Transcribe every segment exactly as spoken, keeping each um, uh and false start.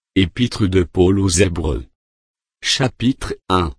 Épître de Paul aux Hébreux. Chapitre un.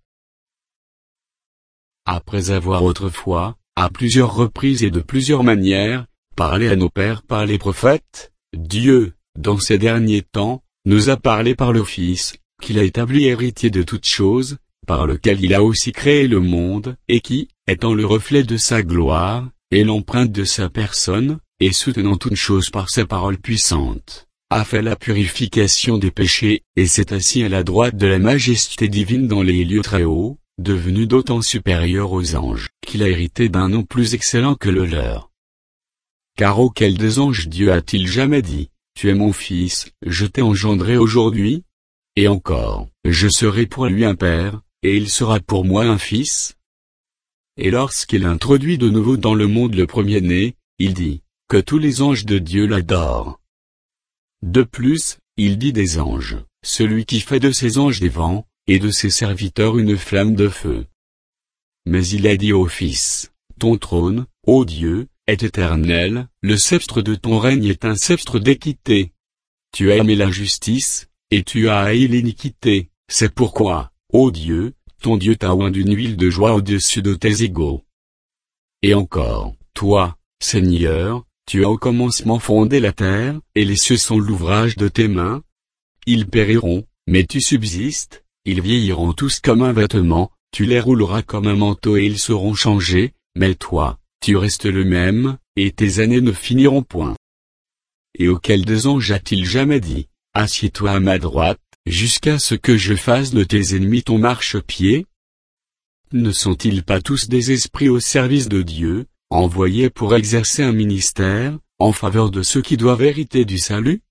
Après avoir autrefois, à plusieurs reprises et de plusieurs manières, parlé à nos pères par les prophètes, Dieu, dans ces derniers temps, nous a parlé par le Fils, qu'il a établi héritier de toutes choses, par lequel il a aussi créé le monde, et qui, étant le reflet de sa gloire, et l'empreinte de sa personne, et soutenant toutes choses par sa parole puissante, a fait la purification des péchés, et s'est assis à la droite de la majesté divine dans les lieux très hauts, devenu d'autant supérieur aux anges, qu'il a hérité d'un nom plus excellent que le leur. Car auquel des anges Dieu a-t-il jamais dit, « Tu es mon fils, je t'ai engendré aujourd'hui » Et encore, « Je serai pour lui un père, et il sera pour moi un fils » Et lorsqu'il introduit de nouveau dans le monde le premier-né, il dit, que tous les anges de Dieu l'adorent. De plus, il dit des anges, celui qui fait de ses anges des vents, et de ses serviteurs une flamme de feu. Mais il a dit au Fils, ton trône, ô Dieu, est éternel, le sceptre de ton règne est un sceptre d'équité. Tu as aimé la justice, et tu as haï l'iniquité, c'est pourquoi, ô Dieu, ton Dieu t'a oint d'une huile de joie au-dessus de tes égaux. Et encore, toi, Seigneur, tu as au commencement fondé la terre, et les cieux sont l'ouvrage de tes mains. Ils périront, mais tu subsistes, ils vieilliront tous comme un vêtement, tu les rouleras comme un manteau et ils seront changés, mais toi, tu restes le même, et tes années ne finiront point. Et auquel des anges a-t-il jamais dit, assieds-toi à ma droite, jusqu'à ce que je fasse de tes ennemis ton marchepied? Ne sont-ils pas tous des esprits au service de Dieu, envoyés pour exercer un ministère, en faveur de ceux qui doivent hériter du salut?